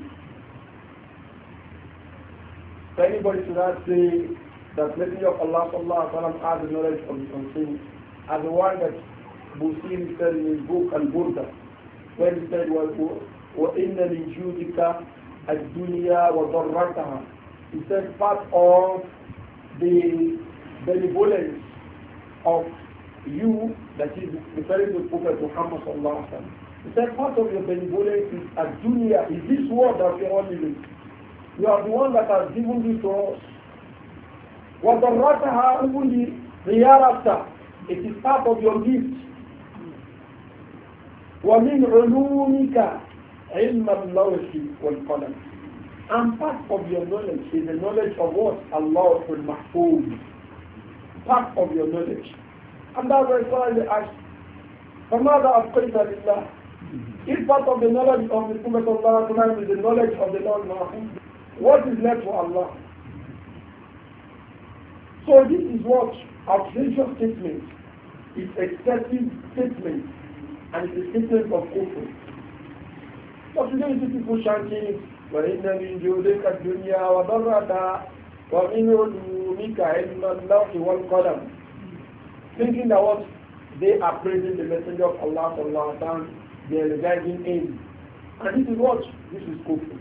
So anybody should not say that Messenger of Allah sallallahu alaihi wasallam has the knowledge of the unseen, as the one that Busiri said in his book Al-Burda, when he said, وَإِنَّ لِجُودِكَ الدُّنْيَا وَضَرَّتَهَا. He said part of the benevolence of you, that is referring to Prophet Muhammad sallallahu alaihi wasallam. He said part of your benevolence is ad-dunya, is this world that we are all living. You are the one that has given this to us. وَضَرَّتَهَا, even the, the hereafter, it is part of your gift. وَمِنْ عُلُومِكَ عِلْمَ اللَّوْحِ وَالْقَلَمِ, and part of your knowledge is the knowledge of what? Allah al-Mahfuz. Part of your knowledge. And that's why they ask, فَمَاذَا أَبْقَيْتَ لِلَّهِ? If part of the knowledge of the Prophet of Allah is the knowledge of the Lord Mahfuz, what is left for Allah? So this is what outrageous statement is excessive statement, and it's a statement of kufr. So today you see people chanting, وَإِنَّ مِنْ جُودِكَ الدُّنْيَا وَضَرَّتَهَا وَمِنْ عُلُومِكَ عِلْمَ اللَّوْحِ وَالْقَلَمِ, thinking that what they are praising the Messenger of Allah sallallahu alaihi wasallam, they are regarding him. And this is what? This is kufr.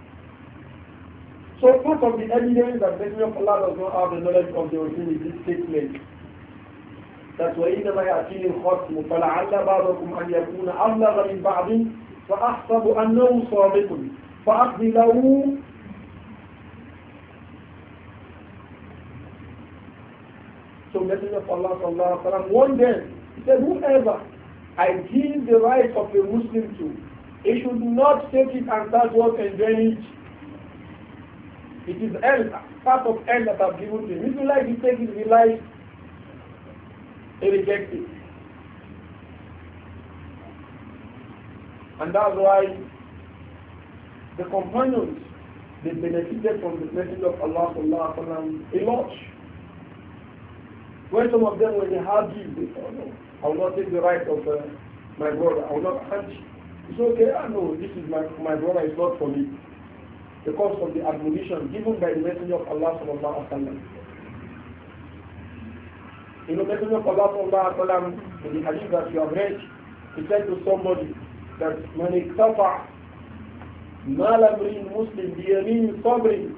So part of the evidence that the Messenger of Allah does not have the knowledge of the origin is this statement. That وَإِنَّمَا يَأْتِيهِ الْخَصْمُ فَلَعَلَّ بَعْضَكُمْ أَنْ يَكُونَ أَبْلَغَ مِنْ بَعْضٍ فَأَحْسَبُ أَنَّهُ صَادِقٌ فَأَقْضِ لَهُ. So Messenger of Allah sallallahu alaihi wasallam warned them. He said, whoever I give the right of a Muslim to, he should not take it and start what enjoying it. It is hell, part of hell that I've given to him. If you like, you take it. If you like, he rejects it. And that's why the companions, they benefited from the Messenger of Allah sallallahu alaihi wasallam a lot. When some of them, when they had this, they thought, no, I will not take the right of uh, my brother. I will not hunt. It's okay, I know this is my, my brother, is not for me. Because of the admonition given by the Messenger of Allah sallallahu alaihi wasallam. You know, Messenger of Allah sallallahu alaihi wasallam, in the hadith that you have read, he said to somebody that when he suffer, مال امرئ مسلم بيمين صبر,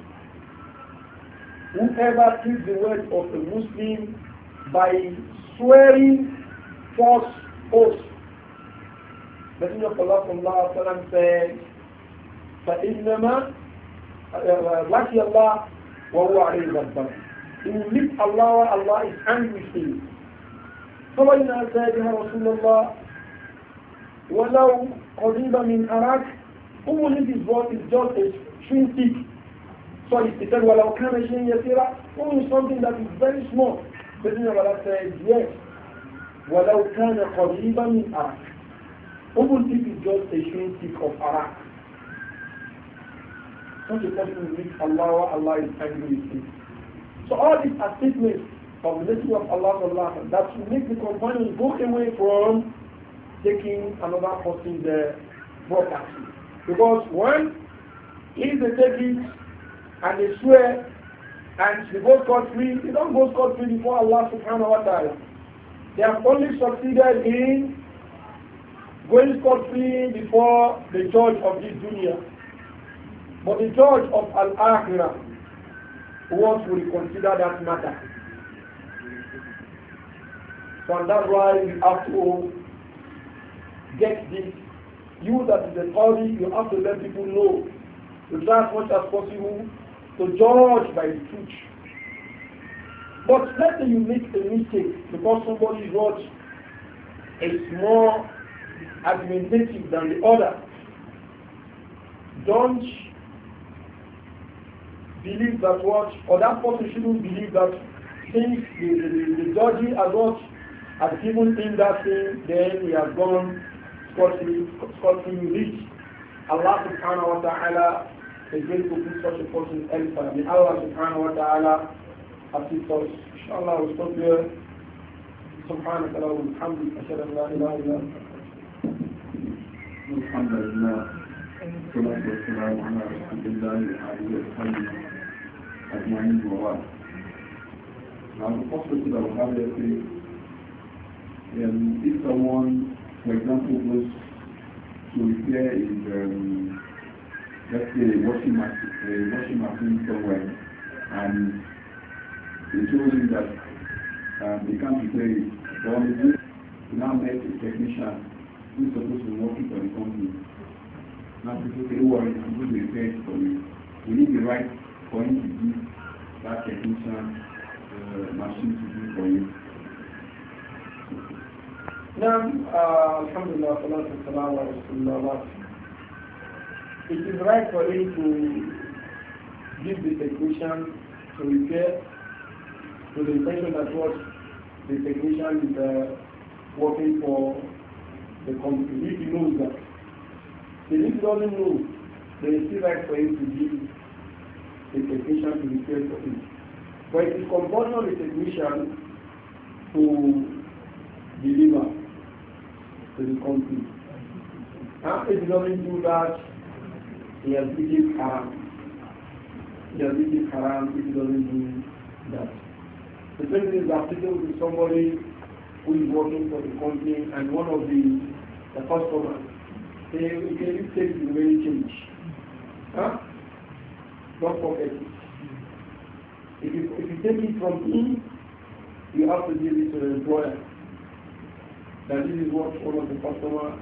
whoever keeps the word of a Muslim by swearing false oath. Messenger of Allah sallallahu alaihi wasallam said, فإنما لقي الله وهو عليه غضبان. He will meet Allah, Allah is angry with him. فوين said, يا رسول الله ولو قريبا من أراك, even if his word is just a string stick. So he said, وَلَوْ كَانَ شَيْءٍ يَسِيرًا, even something that is very small. The Messenger of Allah said, yes. وَلَوْ كَانَ قَرِيبًا مِنْ أَرَكٍ, even if it's just a string stick of arak. Such a person will meet Allah, Allah is angry with him. So all these are statements of the Messenger of Allah that will make the companions go away from taking another person's uh, property. Because one, if they take it and they swear and they go scot-free, they don't go scot-free before Allah subhanahu wa ta'ala. They have only succeeded in going scot-free before the judge of this dunya. But the judge of Al-Akhirah wants to reconsider that matter. So that's why we have to get this. You that is the authority, you have to let people know. To try as much as possible to judge by the truth. But let's say you make a mistake because somebody's word is more argumentative than the other. Don't believe that what, or that person shouldn't believe that since the, the, the, the judge has what has given him that thing, then he has gone scot-free rich. Allah subhanahu wa ta'ala is going to put such a person in hellfire. May Allah subhanahu wa ta'ala assist us. Inshallah we'll stop here. سبحانك اللهم وبحمدك أشهد أن لا إله إلا أنت. الحمد لله والصلاة والسلام على رسول الله وعلى آله أجمعين وبعد. Now the possibility that we have here is if someone, for example, goes to repair his, um, let's say, a washing machine, a washing machine somewhere, and they told him that um, they can't repair it. But on the day, he now met a technician who is supposed to be working for the company. Now people say, oh, I'm supposed to repair it for you. We need the right for him to give that technician uh, machine to do for you. Now, uh, Alhamdulillah, salatu wassalamu ala rasulillah. It is right for him to give the technician to repair to the intention that what the technician is uh, working for the company. If he knows that. If he doesn't know, then it's still right for him to give the technician to repair for him. But it is compulsory on the technician to deliver to the company. And if he doesn't do that, he has been haram. He has been haram if he doesn't do that. The same thing is applicable to somebody who is working for the company and one of the, the customers say, can you take the remaining change? Huh? Don't forget it. If you, if you take it from him, you have to give it to the employer. That this is what one of the customers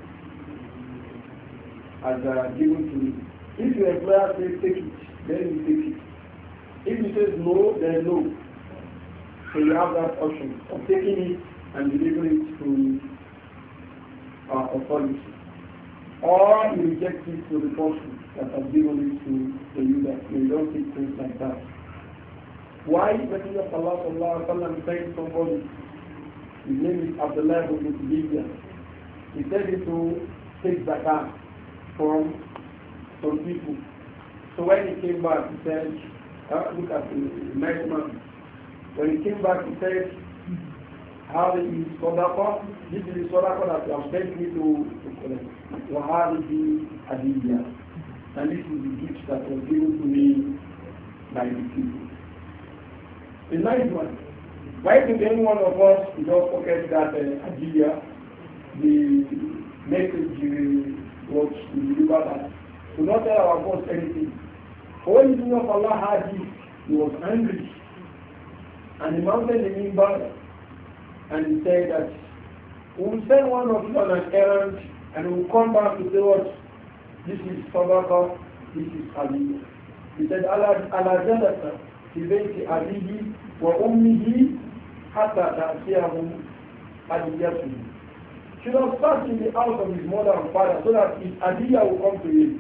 has uh, given to me. If your employer says take it, then you take it. If he says no, then no. So you have that option of taking it and delivering it to uh, authority. Or you reject it to the person that has given it to the user. You don't take things like that. Why Messenger of Allah sallallahu alaihi wasallam said somebody, his name is Abdullah ibn Libya. He said it to take zakat. from some people. So when he came back, he said, uh, look at the nice man. When he came back, he said, how is Sodaka? This is the Sodaka that you have sent me to, to collect. Wahadi Adibia. And this is the gift that was given to me by the people. A nice one. Why did any one of us just forget that uh, Adibia, the message was to deliver that? Do not tell our boss anything. But when the Messenger of Allah had this, he was angry. And he mounted the mimbar and he said that we will send one of you on an errand and we will come back to say what? This is Sadaqah, this is Ali. He said, Allah Jalasa, fi bayti abihi wa ummihi hatta ta'tiyahu adiyatuhu. Should have started in the house of his mother and father so that his adiyah will come to him.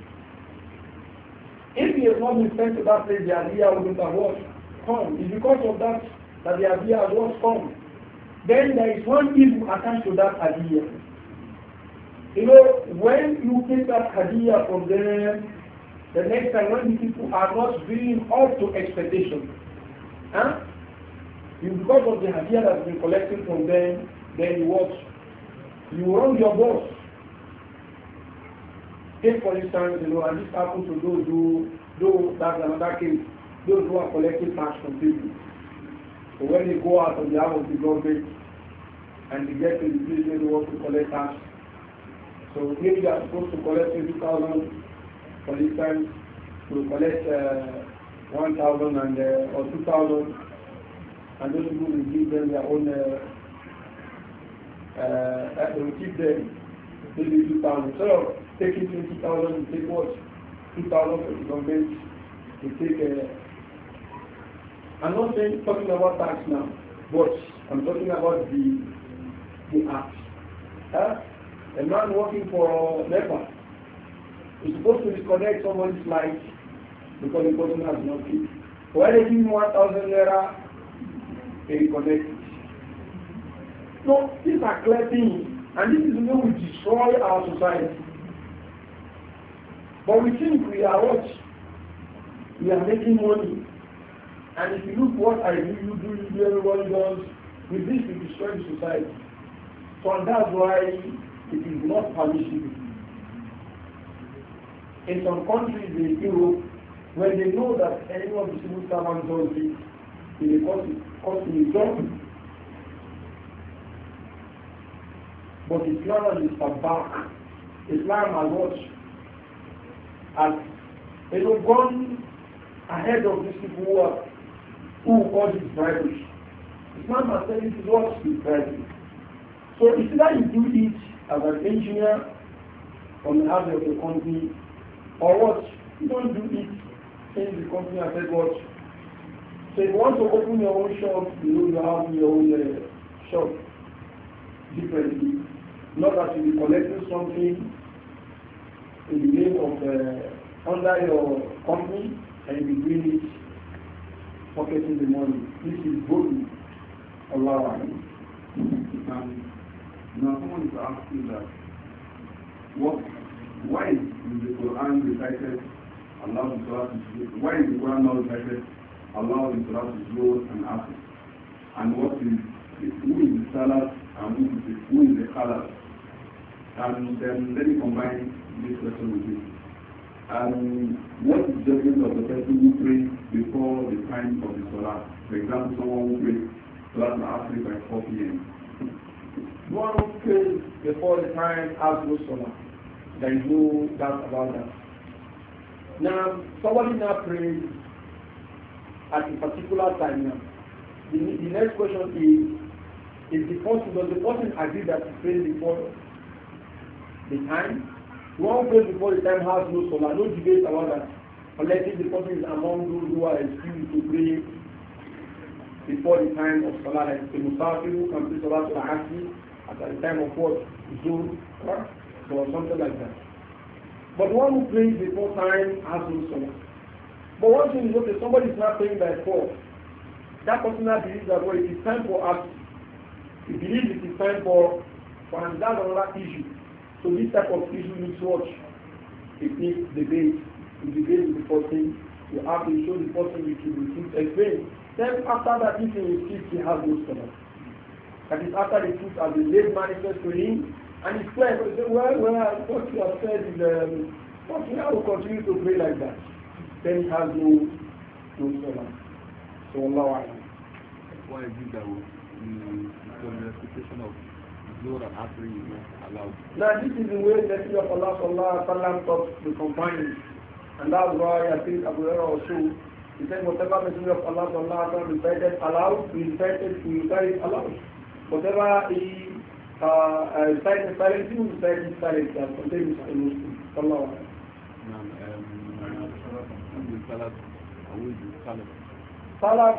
If he has not been sent to that place, the adiyah wouldn't have what? Come. It's because of that that the adiyah has what? Come. Then there is one evil attached to that hadiyah. You know, when you take that hadiyah from them, the next time when the people are not being up to expectation, huh? You, because of the hadiyah that has been collected from them, then you watch, you wrong your boss. Take for instance, you know, and this happens to those who, those, that's another case, those who are collecting tax from people. So when they go out on behalf of the government and they get to the place where they want to collect tax, so maybe they are supposed to collect twenty thousand, for instance, to collect uh, one thousand and uh, or two thousand, and those people will give them their own. Uh, uh, they will give them maybe two thousand. So taking twenty thousand, you take what? Two thousand for the government. You take. Uh, I'm not saying talking about tax now, but I'm talking about the the act. Uh, a man working for NEPA is supposed to disconnect somebody's light because the person has no key. Why they give him one thousand naira, they reconnect it. No, these are clear things, and this is the way we destroy our society. But we think we are what? We are making money. And if you look what I do, you do, you do, everybody does, with this we destroy the society. So and that's why it is not permissible. In some countries in Europe, when they know that any of the civil servants does this, they cause it job. But Islam is back. Islam has what? Has you know, gone ahead of these people who are who call it bribery. Islam has said this is what is bribery. So it's either you do it as an engineer on behalf of the company, or what? You don't do it since the company has said what? So if you want to open your own shop, you know you have your own uh, shop differently. Not that you be collecting something in the name of uh, under your company and you be doing it, pocketing the money. This is good. Allah. Um, now someone is asking that what why is the Quran recited Allah in Salat is why is the Quran not recited Allah in Salat is Lord and Asr? And what is who is the Salat and who is the who is the Khalas? And then let me combine this question with this. And what is the judgment of the person who prays before the time of the Salah? For example, someone who prays Salat al-Asr by four p m One who prays before the time has no Salah. There is no doubt about that. Now, somebody now prays at a particular time now. The, the next question is, is the person, does the person agree that he prays before the time? The one who prays before the time has no Salah, no debate about that. Unless if the person is among those who are excused to pray before the time of Salah, like the Musafir who can pray Salah to the Asr at the time of what? Zuhr, or something like that. But one who prays before time has no Salah. But one thing is, okay, somebody is not praying by four. That person now believes that, well, it is time for us. He believes it is time for, for and that's another issue. So this type of issue needs what? it needs debate. You debate with the person, you have to show the person which you will explain. Then after that, if he insists, he has no salah. That is after the truth has been made manifest to him, and it's clear. He say, well, well, what you have said is, um, what you have to continue to pray like that. Then he has no, no salah. So Allah Alam. Why is it that we, the recitation of Zohar and Asr is not allowed? Now this is the way the Messenger of Allah sallallahu alaihi wasallam taught the companions, and that's why I think Abu Hurairah also he said whatever Messenger of Allah sallallahu alaihi wasallam recited aloud, we recited, we recited aloud. Whatever he uh, uh, recited silently, we recited silently. As contained in Muslim. Sallallahu alaihi wasallam. Salat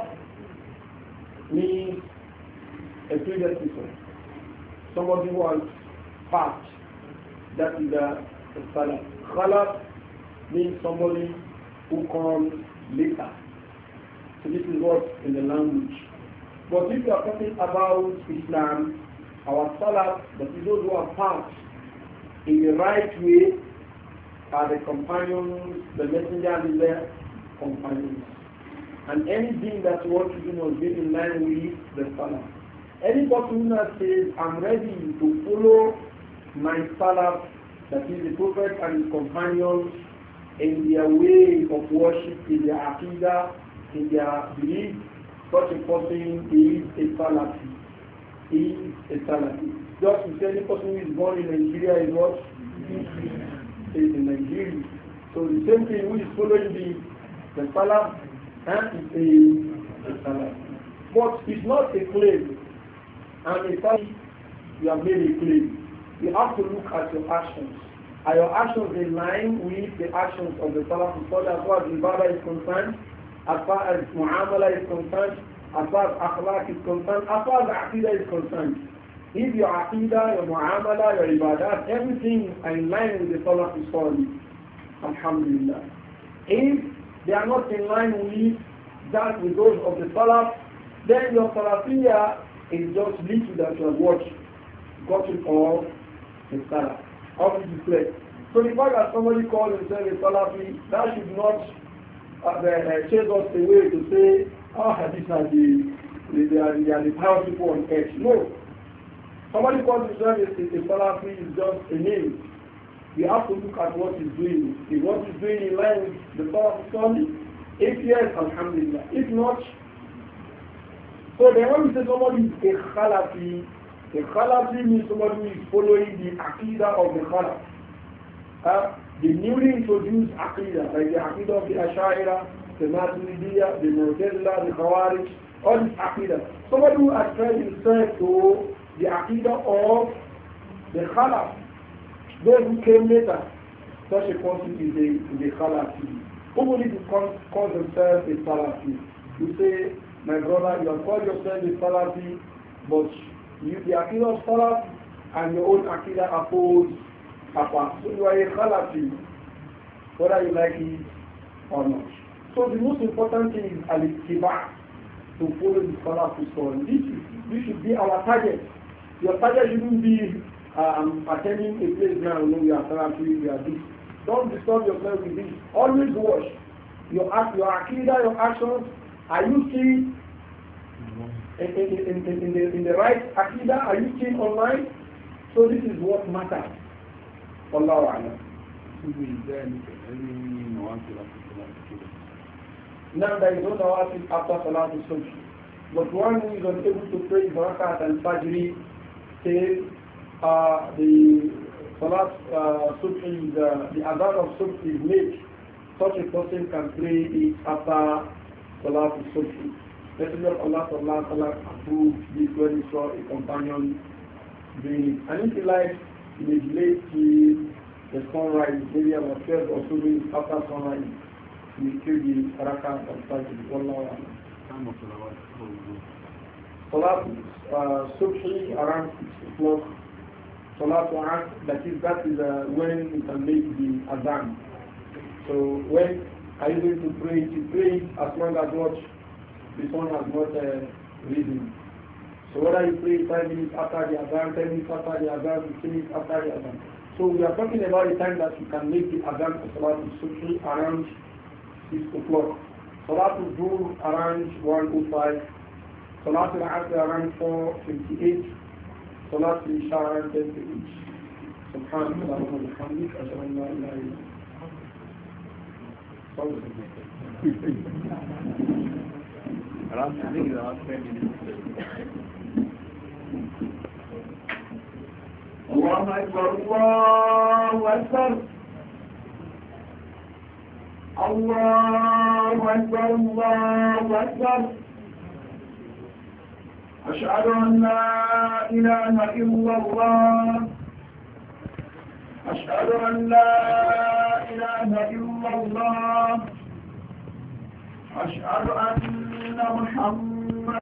means a predecessor. Somebody who has passed. That is the, the salat. Khalaf means somebody who comes later. So this is what in the language. But if you are talking about Islam, our salat, that is those who have passed in the right way, are the companions, the messenger and the companions. And anything that you want to do must be in line with the salah. Any person who says, I'm ready to follow my salah, that is the Prophet and his companions, in their way of worship, in their aqidah, in their belief, such a person is a salafi. He is a salafi. Just to say any person who is born in Nigeria is what? Is in Nigeria. So the same thing who is following the, the salaf, and is a, a salafi. But it's not a claim. And in fact, you have made a claim. You have to look at your actions. Are your actions in line with the actions of the Salaf as far as Ibadah is concerned, as far as Mu'amala is concerned, as far as Akhlaq is concerned, as far as Aqidah is concerned? If your Aqidah, your Mu'amala, your Ibadah, everything are in line with the Salaf Alhamdulillah. If they are not in line with that, with those of the Salaf, then your Salafiyah is just little that you have watched, gotten off the Salaf. How to display. So the fact that somebody calls himself a Salafi, that should not uh, uh, chase us away to say, ah, oh, these are the, they are, they are the power people on earth. No. Somebody calls himself a, a Salafi is just a name. We have to look at what he's doing. If what he's doing in line with the Salafi study, if yes, Alhamdulillah. If not, so then when we say somebody is a Khalafi, a Khalafi means somebody who is following the Aqidah of the Khalaf. Uh, the newly introduced Aqidah, like the Aqidah of the Ash'ira, the Maturidiyya, the Mu'tazila, the Khawarij, all these Aqidah. Somebody who ascribes himself to the Aqidah of the Khalaf, those who came later, such a person is a, is a Khalafi. Who if you call, call themselves a Salafi? You say, my brother, you have called yourself a Salafi, but you, the Aqidah of Salaf and your own Aqidah oppose apart. So you are a Khalafi, whether you like it or not. So the most important thing is al-ittiba', to follow the Salaf story. This, this should be our target. Your target shouldn't be um, attending a place now, you know, we are Salafi, we are this. Don't disturb yourself with this. Always watch your, your Aqidah, your actions. Are you still In, in, in, in, the, in the right Aqidah, are you still online? So this is what matters. Wallahu a'lam. Now there is no nawafil after Salatul Subh. But one who is unable to pray Barakat and Fajr till uh, the Salat uh, Subh is, uh, the Adhan of Subh is made, such a person can pray it after Salatul Subh. Messenger of Allah sallallahu alaihi wasallam approved this when he saw a companion doing it. And if he likes, he may delay till the sunrise, maybe about twelve or so minutes after sunrise, he will kill the Rakat and Fajr. Wallahu a'lam. Salat uh, Subhi around six o'clock. Salat Asr, that is, that is uh, when you can make the Adhan. So when are you going to pray? You pray as long as what the sun has not uh, risen. So whether you pray five minutes after the Adhan, ten minutes after the Adhan, fifteen minutes after the Adhan. So we are talking about the time that you can make the adhan for Salatul Subhi around six o'clock. Salatul Dhuhr around one oh five. Salatul Asr around four fifty-eight. Salatul Isha around ten fifty-eight. Subhanallah wa bihamdik, ashhadu an la ilaha illa anta. Around I think around ten minutes. الله أكبر الله أكبر الله أكبر الله أكبر أشهد أن لا إله إلا الله أشهد أن لا إله إلا الله أشهد أن محمدا